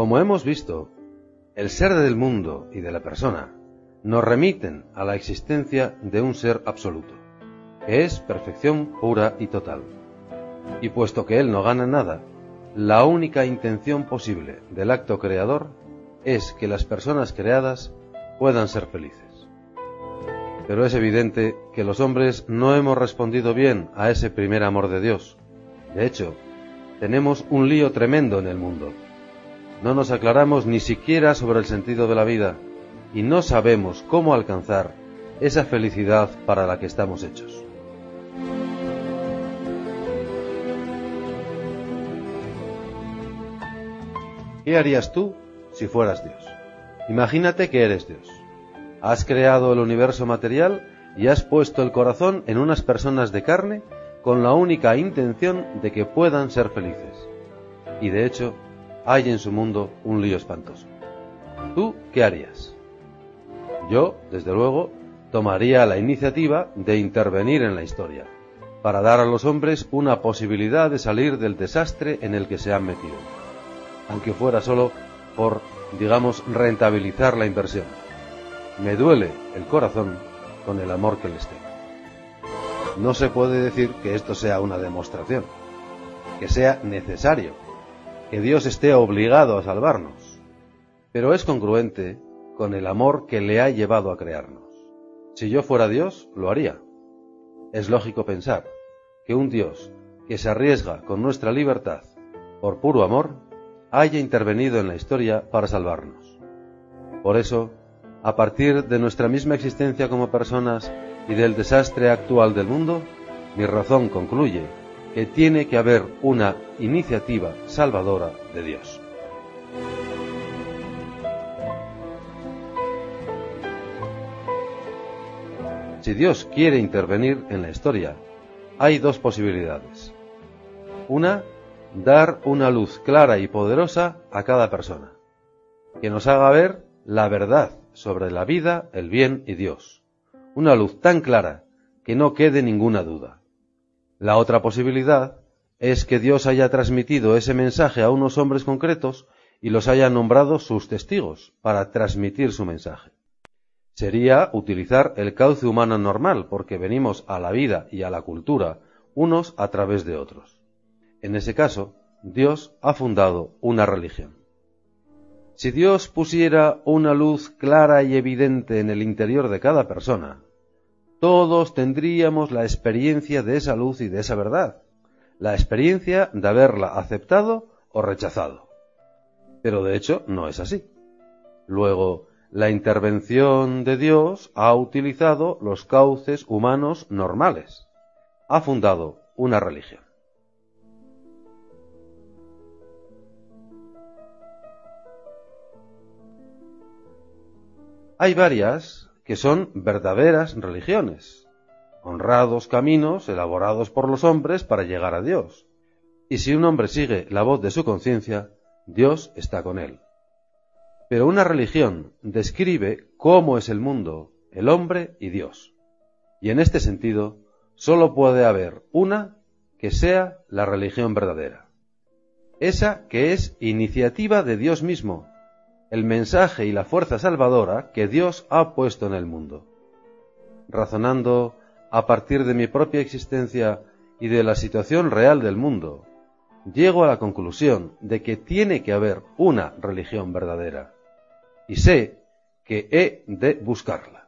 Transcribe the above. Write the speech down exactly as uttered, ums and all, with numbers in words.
Como hemos visto, el ser del mundo y de la persona nos remiten a la existencia de un ser absoluto, que es perfección pura y total. Y puesto que él no gana nada, la única intención posible del acto creador es que las personas creadas puedan ser felices. Pero es evidente que los hombres no hemos respondido bien a ese primer amor de Dios. De hecho, tenemos un lío tremendo en el mundo. No nos aclaramos ni siquiera sobre el sentido de la vida y no sabemos cómo alcanzar esa felicidad para la que estamos hechos. ¿Qué harías tú si fueras Dios? Imagínate que eres Dios. Has creado el universo material y has puesto el corazón en unas personas de carne con la única intención de que puedan ser felices. Y de hecho, hay en su mundo un lío espantoso. ¿Tú qué harías? Yo, desde luego, tomaría la iniciativa de intervenir en la historia, para dar a los hombres una posibilidad de salir del desastre en el que se han metido, aunque fuera solo por, digamos, rentabilizar la inversión. Me duele el corazón con el amor que les tengo. No se puede decir que esto sea una demostración, que sea necesario, que Dios esté obligado a salvarnos, pero es congruente con el amor que le ha llevado a crearnos. Si yo fuera Dios, lo haría. Es lógico pensar que un Dios que se arriesga con nuestra libertad por puro amor haya intervenido en la historia para salvarnos. Por eso, a partir de nuestra misma existencia como personas y del desastre actual del mundo, mi razón concluye que tiene que haber una iniciativa salvadora de Dios. Si Dios quiere intervenir en la historia, hay dos posibilidades. Una, dar una luz clara y poderosa a cada persona, que nos haga ver la verdad sobre la vida, el bien y Dios. Una luz tan clara que no quede ninguna duda. La otra posibilidad es que Dios haya transmitido ese mensaje a unos hombres concretos y los haya nombrado sus testigos para transmitir su mensaje. Sería utilizar el cauce humano normal, porque venimos a la vida y a la cultura unos a través de otros. En ese caso, Dios ha fundado una religión. Si Dios pusiera una luz clara y evidente en el interior de cada persona, todos tendríamos la experiencia de esa luz y de esa verdad, la experiencia de haberla aceptado o rechazado. Pero de hecho no es así. Luego, la intervención de Dios ha utilizado los cauces humanos normales. Ha fundado una religión. Hay varias que son verdaderas religiones, honrados caminos elaborados por los hombres para llegar a Dios. Y si un hombre sigue la voz de su conciencia, Dios está con él. Pero una religión describe cómo es el mundo, el hombre y Dios. Y en este sentido, solo puede haber una que sea la religión verdadera. Esa que es iniciativa de Dios mismo, el mensaje y la fuerza salvadora que Dios ha puesto en el mundo. Razonando a partir de mi propia existencia y de la situación real del mundo, llego a la conclusión de que tiene que haber una religión verdadera, y sé que he de buscarla.